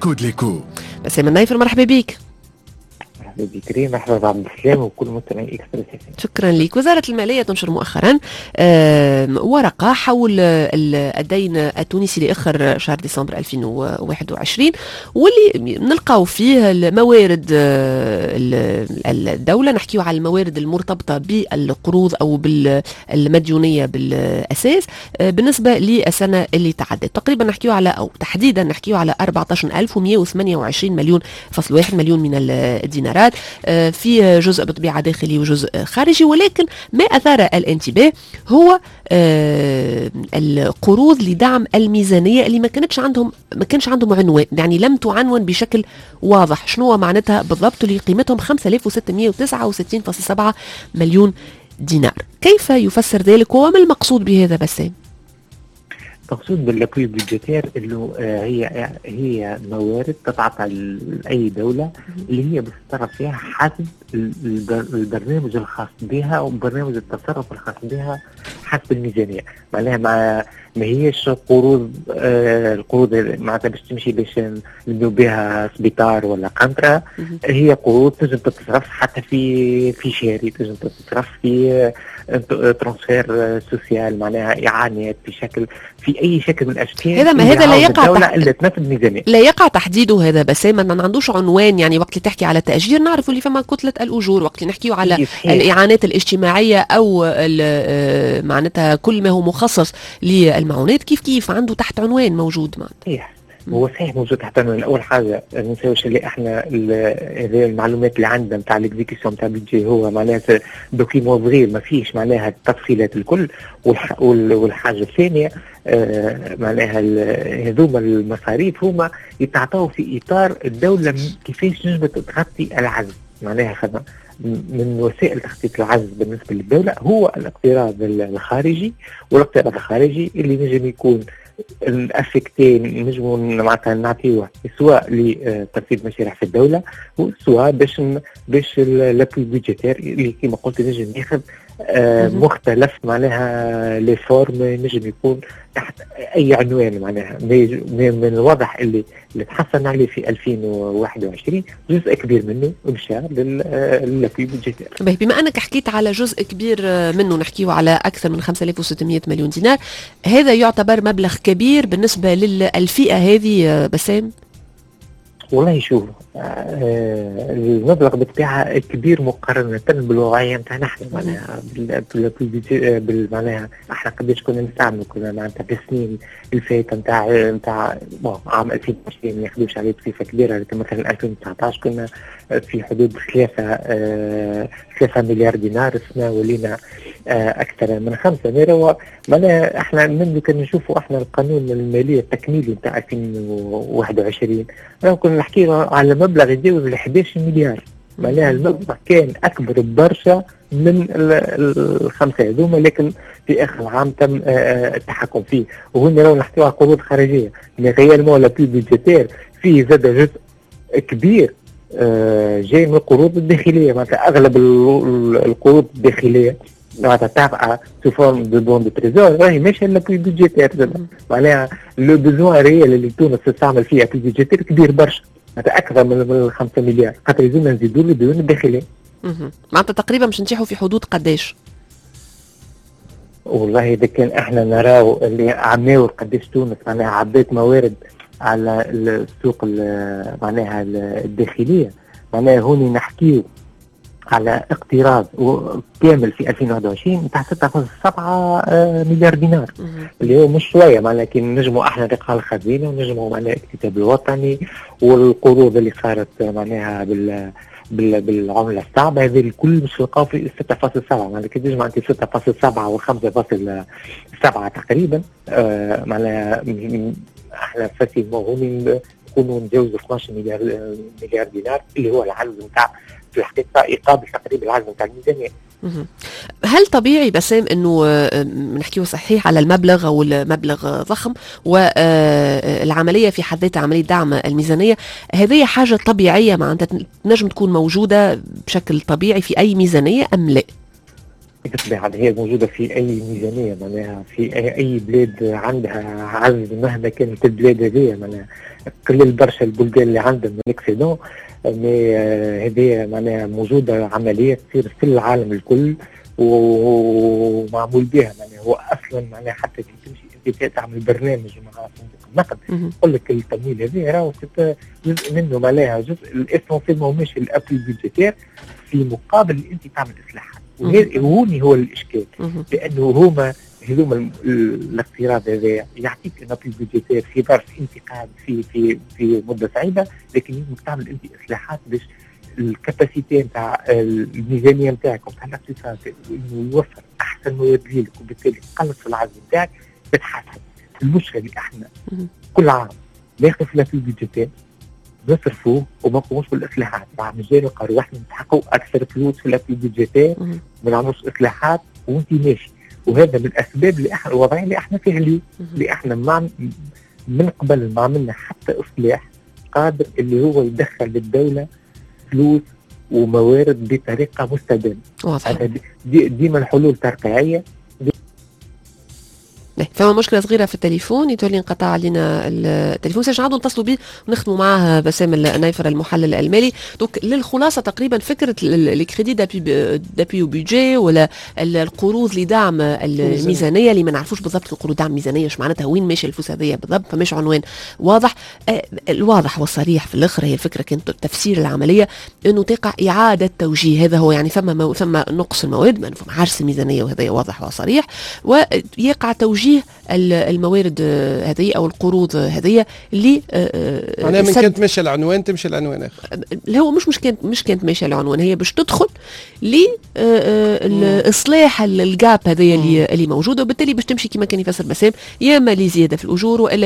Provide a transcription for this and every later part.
كود ليكو. بسام النايفر، مرحبا بك. مرحبا بك ريم، مرحبا عبد السلام وكل مستمعي اكسبريس. شكرا لك. وزارة المالية تنشر مؤخرا ورقة حول الدين التونسي لآخر شهر ديسمبر 2021، واللي نلقاو فيه الموارد الدولة. نحكيو على الموارد المرتبطة بالقروض أو بالمديونية بالأساس بالنسبة للسنة اللي تعدت. تقريبا نحكيو على، أو تحديدا نحكيو على 14,128 مليون فاصل 1 مليون من الدينارات، في جزء بطبيعة داخلي وجزء خارجي. ولكن ما أثار الانتباه هو القروض لدعم الميزانية اللي ما كانش عندهم عنوان، يعني لم تعنون بشكل واضح. شنو معناتها بالضبط؟ اللي قيمتهم 5,669.7 مليون دينار. كيف يفسر ذلك وما المقصود بهذا بسام؟ المقصود باللابوي بودجيتير انه هي موارد تتعطى لاي دوله اللي هي بتتصرف فيها حسب البرنامج الخاص بها وبرنامج التصرف الخاص بها حسب الميزانيه. معناها ما هيش القروض معناتها باش تمشي باش نبنيو بها سبيطار ولا قنطره. هي قروض تنجم تتصرف حتى في شاري، تنجم تتصرف في ترانسفير سوسيال، معناها اعانات في اي شكل من الاشكال. هذا لا يقع اللي تنفذ ميزانيه، لا يقع تحديده هذا بسام. ما عندوش عنوان. يعني وقت اللي تحكي على تأجير نعرف اللي فما كتلة الأجور، وقت اللي نحكيو على الإعانات الاجتماعية أو معناتها كل ما هو مخصص للمعونات كيف عنده تحت عنوان موجود. صحيح، هو صحيح موجود تحت عنوان. اول حاجه ما نساوش اللي احنا هذه المعلومات اللي عندنا نتاع الاكزيكيسيون نتاع البيجي هو معناها دوكيمون صغير ما فيش معناها التفصيلات الكل. والحاجه الثانيه معناها هذوما المصاريف هما يتعطوا في اطار الدوله كيفاش نجم تغطي العجز. معناها من وسائل تخطيط العجز بالنسبه للدوله هو الاقتراض الخارجي، والاقتراض الخارجي اللي نجم يكون الافكتين نجموا معناتها نعطيوه سواء لتنفيذ مشاريع في الدوله وسواء باش لابوي بودجيتير اللي كما قلت نجم ياخذ مختلف معناها لي فورم، نجم يكون تحت اي عنوان. معناها من الواضح اللي تحصلنا عليه في 2021 جزء كبير منه مشى للابوي بودجيتير. بما انك حكيت على جزء كبير منه، نحكيه على اكثر من 5,600 مليون دينار، هذا يعتبر مبلغ كبير بالنسبه للفئه هذه بسام؟ والله شوف، المبلغ بتاعها كبير مقارنة بالوضعية نتاعنا احنا. معناها معناها احنا قديش كنا نستعملوا، كنا معناتها في السنين الفاتة نتاع عام 2020 ما ياخذوش عليه بصفة كبيرة، لكن مثلا 2019 كنا في حدود 3 مليار دينار، السنة ولينا أكثر من 5 مليار. معناها احنا من كنا نشوفوا احنا القانون المالية التكميلي نتاع 2021 كنا نحكي على مبلغ يتجاوز ال 11 مليار. معناها المبلغ كان أكبر برشا من الخمسة هذوما، لكن في آخر العام تم التحكم فيه. وهنا لو نحكيو على قروض خارجية ريالمون لابوي بودجيتير فيه زاد جزء كبير جاي من القروض الداخلية. معناتها أغلب القروض الداخلية معناتها تابعة سو فورم دو بون دو تريزور راهي ماشية لابوي بودجيتير. معناها لو بوزوان ريال اللي تونس تستعمل فيه ابوي بودجيتير كبير برشا، معناتها أكثر من 5 مليار، خاطر لازمنا نزيدوا له الديون الداخلية. معناتها تقريبا باش نتيحوا في حدود قداش؟ والله إذا كان احنا نراو اللي عماو قداش تونس معناها عبيت موارد على السوق معناها الداخلية، معناها هوني نحكيو على اقتراض كامل في 2021 نتاع 6.7 مليار دينار، اللي هو مش شويه. معناها كي نجموا احنا رقال الخزينه ونجموا معناها الاكتتاب الوطني والقروض اللي صارت معناها بالعمله الصعبه، هذه الكل مش تلقاو في 6.7. معناها كي تجمع انت 6.7 و 5.7 تقريبا معناها احنا فاسيمون هوني نكونوا نتجاوزوا 12 مليار دينار اللي هو العجز نتاع في الحقيقة يقابل تقريبا العجز نتاع الميزانية. هل طبيعي بسام انه نحكيه صحيح على المبلغ او المبلغ ضخم والعملية في حد ذاتها عملية دعم الميزانية هذه حاجة طبيعية معناتها نجم تكون موجودة بشكل طبيعي في اي ميزانية ام لا؟ بالطبيعة هي موجودة في أي ميزانية، معناها في أي بلاد عندها عز مهما كانت البلاد هذه، معناها قليل برشا البلدان اللي عندهم الاكسيدون، مي هذه معناها موجودة عملية تصير في العالم الكل ومعمول بها. معناها هو أصلا معناها حتى كي تمشي أنت تعمل برنامج مع صندوق النقد يقول لك التمويل هذا راهو جزء منه معناها جزء الاسونسيال ماهوش الأبل بيدجيتير في مقابل أنت تعمل إصلاحات. وهوني هو الإشكال، لأنه هما الاقتراض هذا يعطيك نقل بيدجيتير في ظرف انت قاعد في مده صعيبه، لكن يمكن تعمل انت اصلاحات باش الكاباسيتي نتاع الميزانيه نتاعك وتاع الاقتصاد انه يوفر احسن موارد لك، وبالتالي تقلص في العجز نتاعك تتحسن. المشكله اللي احنا كل عام ناخذ في البيدجيتير نصرفوه وما نقوموش بالاصلاحات، مع مجال القروي احنا نستحقوا اكثر فلوس في البيدجيتير ما نعملوش اصلاحات وانت ماشي. وهذا من الاسباب اللي احنا الوضعيه اللي احنا فيها اليوم، اللي احنا من قبل ما عملنا حتى اصلاح قادر اللي هو يدخل للدوله فلوس وموارد بطريقه مستدامه. ديما الحلول ترقيعيه. فما مشكله صغيره في التليفون يتولي انقطع علينا التليفون، ساعه نعاودوا نتصلوا به ونختموا معاه بسام النايفر المحلل المالي. دونك للخلاصه تقريبا فكره الكريدي دابي بيجي ولا القروض لدعم الميزانيه اللي ما نعرفوش بالضبط القروض دعم ميزانيه ايش معناتها، وين ماشي الفلوس هذيا بالضبط، فماش عنوان واضح. الواضح والصريح في الاخر هي الفكره كانت تفسير العمليه انه تقع اعاده توجيه. هذا هو يعني ثم نقص المواد، ما عرس الميزانيه وهذا واضح وصريح، ويقع توجيه الموارد هذه او القروض هذه اللي معناها من كانت ماشيه العنوان تمشي العنوان اخر. هو مش كانت ماشيه العنوان، هي باش تدخل لاصلاح الجاب هذه اللي موجوده، وبالتالي باش تمشي كما كان يفسر بسام، يا اما لزياده في الاجور والا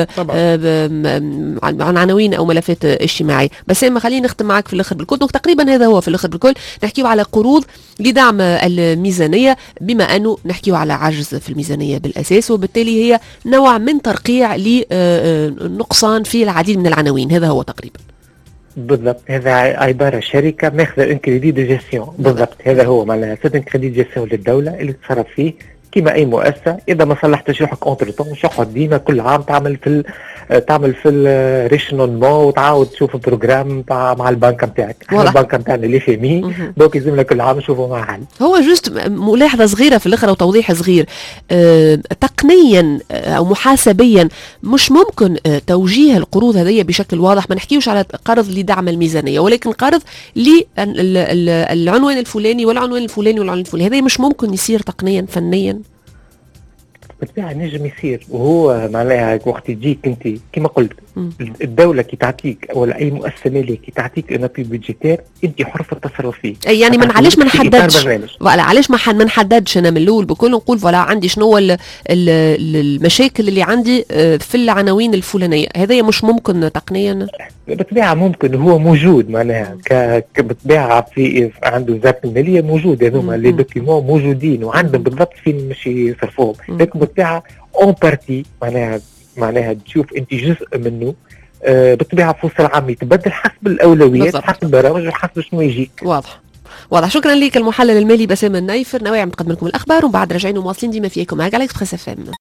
عن عناوين او ملفات اجتماعيه. بسام خلينا نختم معك في الاخر بالكل. دونك تقريبا هذا هو في الاخر بالكل، نحكيو على قروض لدعم الميزانيه بما انه نحكيو على عجز في الميزانيه بالاساس، وبالتالي هي نوع من ترقيع لنقصان في العديد من العناوين. هذا هو تقريبا بالضبط. هذا عباره شركه ماخذه ان كريدي دو جيستيون بالضبط. هذا هو معناها سيت ان كريدي دو جيستيون للدوله اللي تصرف فيه كما اي مؤسسه. اذا ما صلحتش روحك اونتر طون مش تقعد ديما كل عام تعمل في الريشنونمون وتعاود تشوف البروجرام مع البنك نتاعك. البنك نتاعنا اللي فيمي دونك يلزم لك كل عام نشوفوا مع حل. هو جوست ملاحظه صغيره في الاخر وتوضيح صغير، تقنيا او محاسبيا مش ممكن توجيه القروض هذه بشكل واضح. ما نحكيوش على قرض لدعم الميزانيه، ولكن قرض للعنوان الفلاني والعنوان الفلاني والعنوان الفلاني، هذا مش ممكن يصير تقنيا فنيا. بالطبيعة نجم يصير، وهو معناها وقت يجيك انت كما قلت الدولة كي تعطيك ولا اي مؤسسة مالية كي تعطيك ان ابي بيدجيتير انت حر في التصرف فيه. يعني من علاش ما نحددش علاش ما نحددش انا من الاول بكل نقول فوالا عندي شنو المشاكل اللي عندي في العناوين الفلانية. هذا مش ممكن تقنيا. بالطبيعة ممكن، هو موجود معناها بالطبيعة في عنده وزارة المالية موجود، هذوما لي دوكيومون موجودين وعندهم بالضبط فين مش يصرفوهم، لكن بالطبيعة اون بارتي معناها تشوف انت جزء منه. بالطبيعة في وسط العام يتبدل حسب الأولويات، حسب البرامج وحسب شنو يجيك. واضح. شكرا لك المحلل المالي بسام النايفر. نوايا نقدم لكم الأخبار وبعد راجعين ومواصلين ديما فيكم معك على إكسبريس FM.